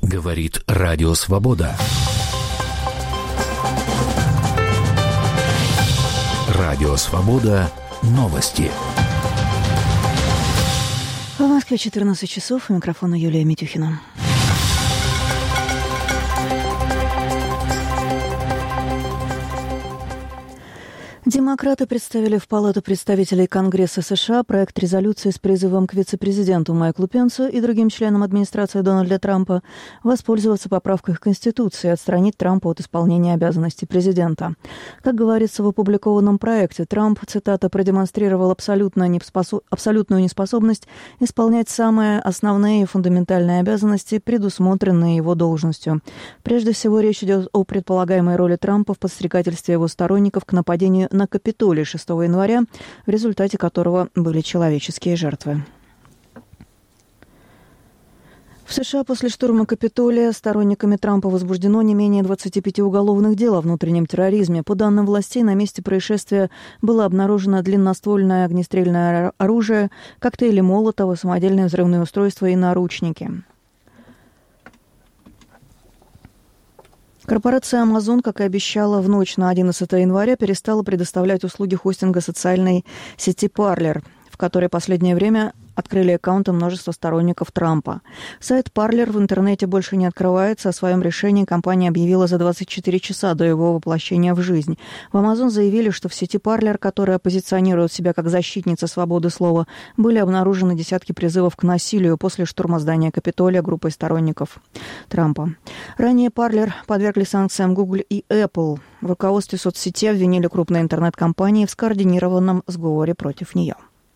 Говорит Радио Свобода. Радио Свобода. Новости. В Москве 14 часов. У микрофона Юлия Митюхина. Демократы представили в Палату представителей Конгресса США проект резолюции с призывом к вице-президенту Майклу Пенсу и другим членам администрации Дональда Трампа воспользоваться поправкой к Конституции и отстранить Трампа от исполнения обязанностей президента. Как говорится в опубликованном проекте, Трамп, цитата, продемонстрировал абсолютную неспособность исполнять самые основные и фундаментальные обязанности, предусмотренные его должностью. Прежде всего, речь идет о предполагаемой роли Трампа в подстрекательстве его сторонников к нападению на Капитолий 6 января, в результате которого были человеческие жертвы. В США после штурма Капитолия сторонниками Трампа возбуждено не менее 25 уголовных дел о внутреннем терроризме. По данным властей, на месте происшествия было обнаружено длинноствольное огнестрельное оружие, коктейли Молотова, самодельные взрывные устройства и наручники. Корпорация Amazon, как и обещала, в ночь на 11 января перестала предоставлять услуги хостинга социальной сети Parler, в которой последнее время открыли аккаунты множества сторонников Трампа. Сайт Parler в интернете больше не открывается. О своем решении компания объявила за 24 часа до его воплощения в жизнь. В Amazon заявили, что в сети Parler, которая позиционирует себя как защитница свободы слова, были обнаружены десятки призывов к насилию после штурма здания Капитолия группой сторонников Трампа. Ранее Parler подвергли санкциям Google и Apple. В руководстве соцсети обвинили крупные интернет-компании в скоординированном сговоре против нее.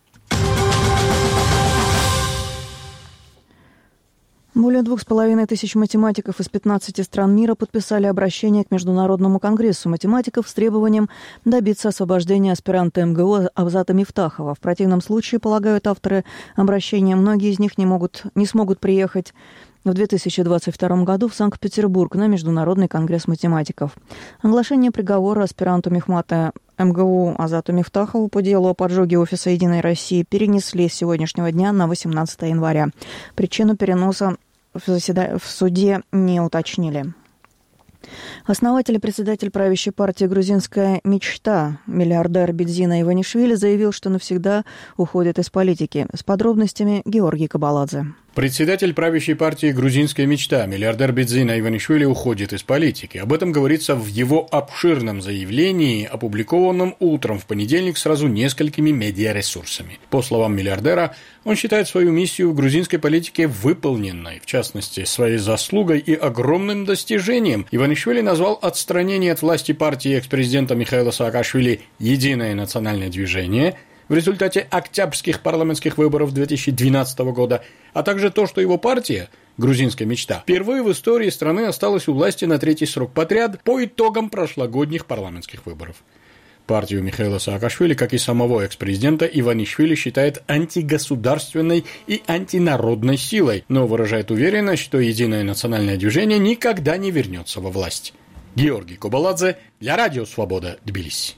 Более 2500 математиков из 15 стран мира подписали обращение к Международному конгрессу математиков с требованием добиться освобождения аспиранта МГУ Авзата Мифтахова. В противном случае, полагают авторы обращения, многие из них не смогут приехать в 2022 году в Санкт-Петербург на Международный конгресс математиков. Оглашение приговора аспиранту мехмата МГУ Азату Мифтахову по делу о поджоге офиса «Единой России» перенесли с сегодняшнего дня на 18 января. Причину переноса в суде не уточнили. Основатель и председатель правящей партии «Грузинская мечта» миллиардер Бидзина Иванишвили заявил, что навсегда уходит из политики. С подробностями Георгий Кабаладзе. Председатель правящей партии «Грузинская мечта» миллиардер Бидзина Иванишвили уходит из политики. Об этом говорится в его обширном заявлении, опубликованном утром в понедельник сразу несколькими медиаресурсами. По словам миллиардера, он считает свою миссию в грузинской политике выполненной. В частности, своей заслугой и огромным достижением Иванишвили назвал отстранение от власти партии экс-президента Михаила Саакашвили «Единое национальное движение» в результате октябрьских парламентских выборов 2012 года, а также то, что его партия, «Грузинская мечта», впервые в истории страны осталась у власти на третий срок подряд по итогам прошлогодних парламентских выборов. Партию Михаила Саакашвили, как и самого экс-президента, Иванишвили считает антигосударственной и антинародной силой, но выражает уверенность, что «Единое национальное движение» никогда не вернется во власть. Георгий Кабаладзе для Радио Свобода, Тбилиси.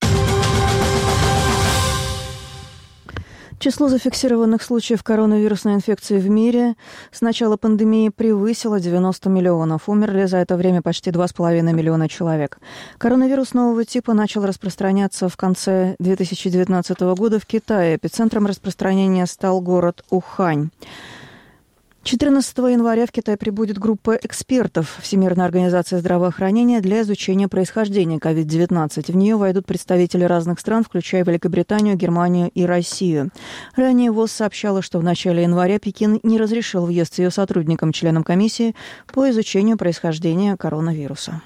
Число зафиксированных случаев коронавирусной инфекции в мире с начала пандемии превысило 90 миллионов. Умерли за это время почти 2,5 миллиона человек. Коронавирус нового типа начал распространяться в конце 2019 года в Китае. Эпицентром распространения стал город Ухань. 14 января в Китай прибудет группа экспертов Всемирной организации здравоохранения для изучения происхождения COVID-19. В нее войдут представители разных стран, включая Великобританию, Германию и Россию. Ранее ВОЗ сообщала, что в начале января Пекин не разрешил въезд ее сотрудникам, членам комиссии по изучению происхождения коронавируса.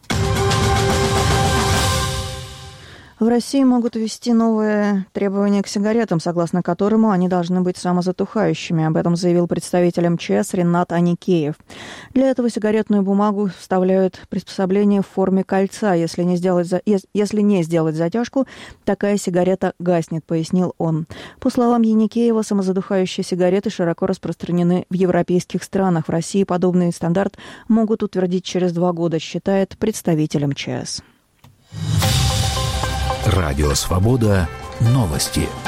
В России могут ввести новые требования к сигаретам, согласно которому они должны быть самозатухающими. Об этом заявил представитель МЧС Ренат Аникеев. Для этого сигаретную бумагу вставляют приспособление в форме кольца. Если не сделать затяжку, такая сигарета гаснет, пояснил он. По словам Яникеева, самозадухающие сигареты широко распространены в европейских странах. В России подобный стандарт могут утвердить через 2 года, считает представитель МЧС. Радио Свобода. Новости.